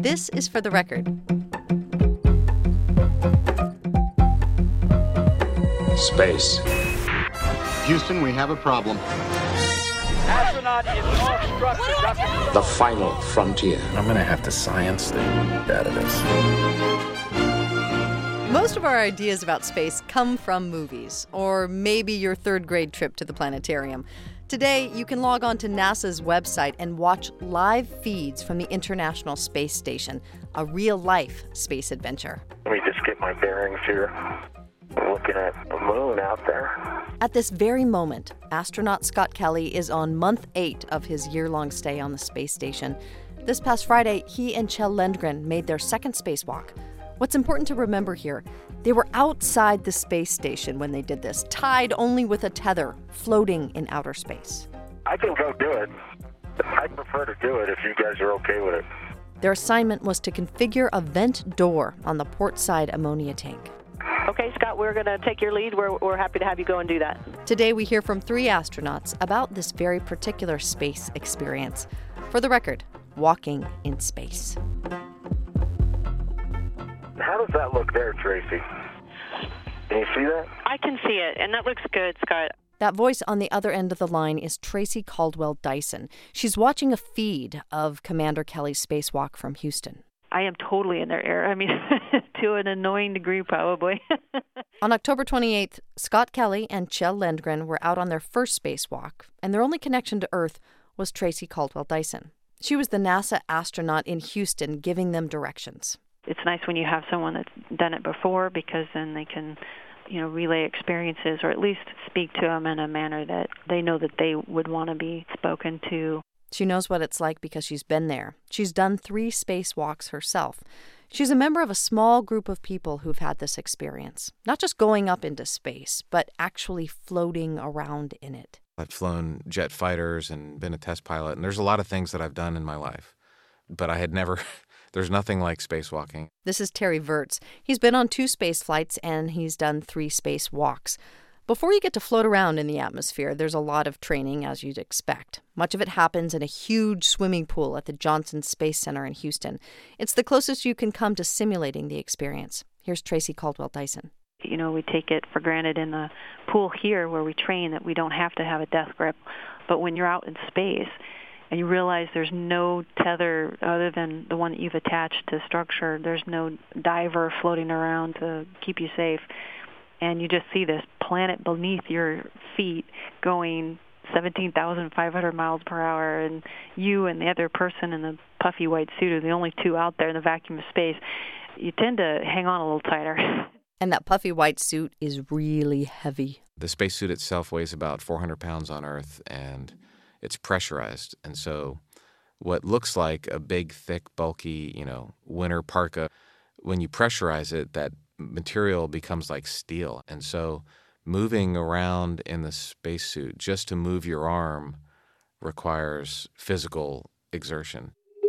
This is For the Record. Space. Houston, we have a problem. Astronaut is off-structure. The final frontier. I'm going to have to science the out of this. Most of our ideas about space come from movies, or maybe your third grade trip to the planetarium. Today, you can log on to NASA's website and watch live feeds from the International Space Station, a real-life space adventure. Let me just get my bearings here. I'm looking at the moon out there. At this very moment, astronaut Scott Kelly is on month 8 of his year-long stay on the space station. This past Friday, he and Kjell Lundgren made their second spacewalk. What's important to remember here, they were outside the space station when they did this, tied only with a tether, floating in outer space. I can go do it. I'd prefer to do it if you guys are okay with it. Their assignment was to configure a vent door on the port side ammonia tank. Okay, Scott, we're going to take your lead. We're happy to have you go and do that. Today we hear from 3 astronauts about this very particular space experience. For the record, walking in space. How does that look there, Tracy? Can you see that? I can see it, and that looks good, Scott. That voice on the other end of the line is Tracy Caldwell Dyson. She's watching a feed of Commander Kelly's spacewalk from Houston. I am totally in their ear. I mean, to an annoying degree, probably. On October 28th, Scott Kelly and Kjell Lundgren were out on their first spacewalk, and their only connection to Earth was Tracy Caldwell Dyson. She was the NASA astronaut in Houston giving them directions. It's nice when you have someone that's done it before, because then they can, relay experiences, or at least speak to them in a manner that they know that they would want to be spoken to. She knows what it's like because she's been there. She's done 3 spacewalks herself. She's a member of a small group of people who've had this experience, not just going up into space, but actually floating around in it. I've flown jet fighters and been a test pilot, and there's a lot of things that I've done in my life, but I had never... There's nothing like spacewalking. This is Terry Virts. He's been on 2 space flights and he's done 3 spacewalks. Before you get to float around in the atmosphere, there's a lot of training, as you'd expect. Much of it happens in a huge swimming pool at the Johnson Space Center in Houston. It's the closest you can come to simulating the experience. Here's Tracy Caldwell Dyson. We take it for granted in the pool here where we train that we don't have to have a death grip. But when you're out in space, and you realize there's no tether other than the one that you've attached to structure. There's no diver floating around to keep you safe. And you just see this planet beneath your feet going 17,500 miles per hour, and you and the other person in the puffy white suit are the only 2 out there in the vacuum of space. You tend to hang on a little tighter. And that puffy white suit is really heavy. The spacesuit itself weighs about 400 pounds on Earth, and it's pressurized. And so what looks like a big, thick, bulky, winter parka, when you pressurize it, that material becomes like steel. And so moving around in the spacesuit just to move your arm requires physical exertion.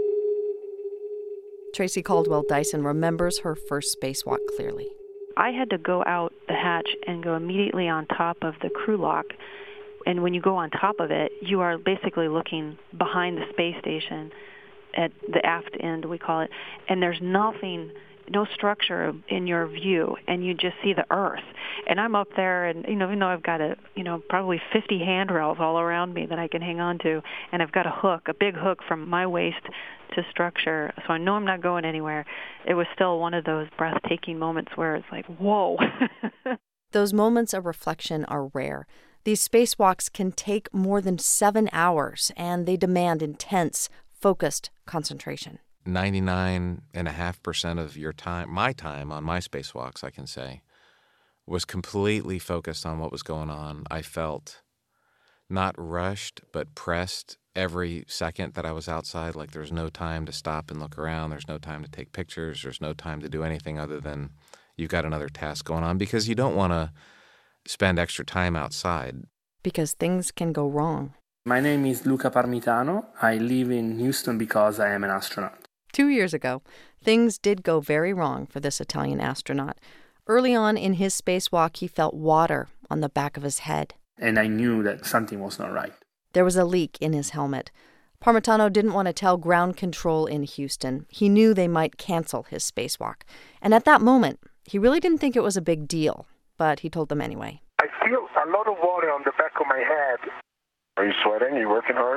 Tracy Caldwell Dyson remembers her first spacewalk clearly. I had to go out the hatch and go immediately on top of the crew lock. And when you go on top of it, you are basically looking behind the space station at the aft end, we call it, and there's nothing, no structure in your view, and you just see the Earth. And I'm up there, and even though I've got probably 50 handrails all around me that I can hang on to, and I've got a big hook from my waist to structure, so I know I'm not going anywhere. It was still one of those breathtaking moments where it's like, whoa. Those moments of reflection are rare. These spacewalks can take more than 7 hours, and they demand intense, focused concentration. 99.5% of your time, my time on my spacewalks, I can say, was completely focused on what was going on. I felt not rushed, but pressed every second that I was outside. Like there's no time to stop and look around. There's no time to take pictures. There's no time to do anything other than you've got another task going on, because you don't want to spend extra time outside. Because things can go wrong. My name is Luca Parmitano. I live in Houston because I am an astronaut. 2 years ago, things did go very wrong for this Italian astronaut. Early on in his spacewalk, he felt water on the back of his head. And I knew that something was not right. There was a leak in his helmet. Parmitano didn't want to tell ground control in Houston. He knew they might cancel his spacewalk. And at that moment, he really didn't think it was a big deal, but he told them anyway. I feel a lot of water on the back of my head. Are you sweating? Are you working hard?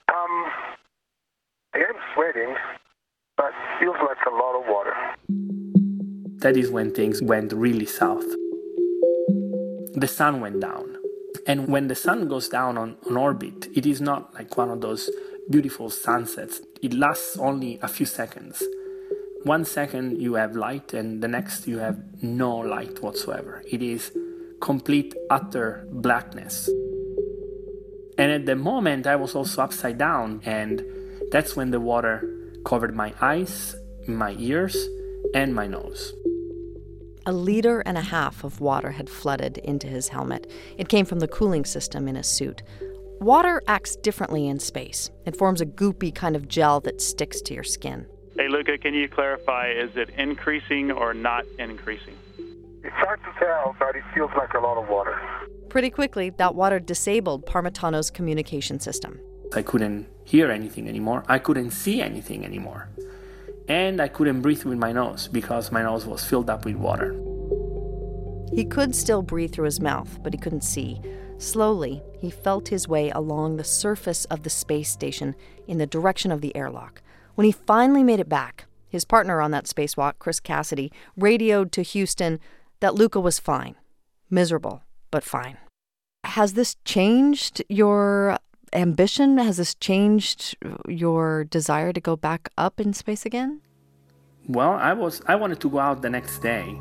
I am sweating, but it feels like a lot of water. That is when things went really south. The sun went down. And when the sun goes down on orbit, it is not like one of those beautiful sunsets. It lasts only a few seconds. 1 second you have light, and the next you have no light whatsoever. It is complete, utter blackness. And at the moment I was also upside down, and that's when the water covered my eyes, my ears, and my nose. 1.5 liters of water had flooded into his helmet. It came from the cooling system in his suit. Water acts differently in space. It forms a goopy kind of gel that sticks to your skin. Hey, Luca, can you clarify, is it increasing or not increasing? It's hard to tell, but it feels like a lot of water. Pretty quickly, that water disabled Parmitano's communication system. I couldn't hear anything anymore. I couldn't see anything anymore. And I couldn't breathe with my nose because my nose was filled up with water. He could still breathe through his mouth, but he couldn't see. Slowly, he felt his way along the surface of the space station in the direction of the airlock. When he finally made it back, his partner on that spacewalk, Chris Cassidy, radioed to Houston that Luca was fine. Miserable, but fine. Has this changed your ambition? Has this changed your desire to go back up in space again? Well, I wanted to go out the next day.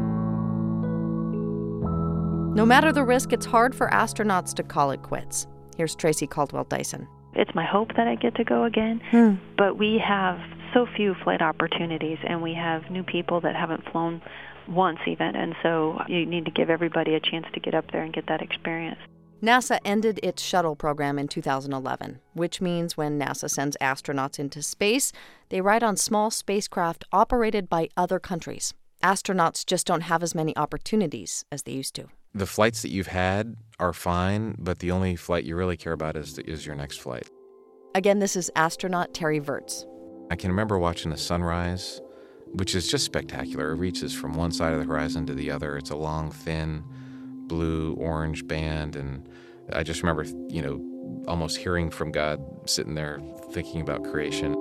No matter the risk, it's hard for astronauts to call it quits. Here's Tracy Caldwell Dyson. It's my hope that I get to go again, but we have so few flight opportunities, and we have new people that haven't flown once even, and so you need to give everybody a chance to get up there and get that experience. NASA ended its shuttle program in 2011, which means when NASA sends astronauts into space, they ride on small spacecraft operated by other countries. Astronauts just don't have as many opportunities as they used to. The flights that you've had are fine, but the only flight you really care about is your next flight. Again, this is astronaut Terry Virts. I can remember watching the sunrise, which is just spectacular. It reaches from one side of the horizon to the other. It's a long, thin, blue-orange band, and I just remember, almost hearing from God, sitting there thinking about creation.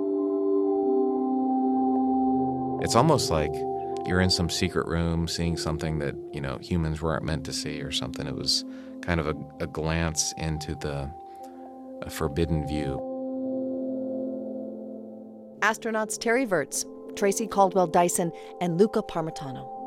It's almost like you're in some secret room seeing something that, humans weren't meant to see or something. It was kind of a glance into a forbidden view. Astronauts Terry Virts, Tracy Caldwell Dyson, and Luca Parmitano.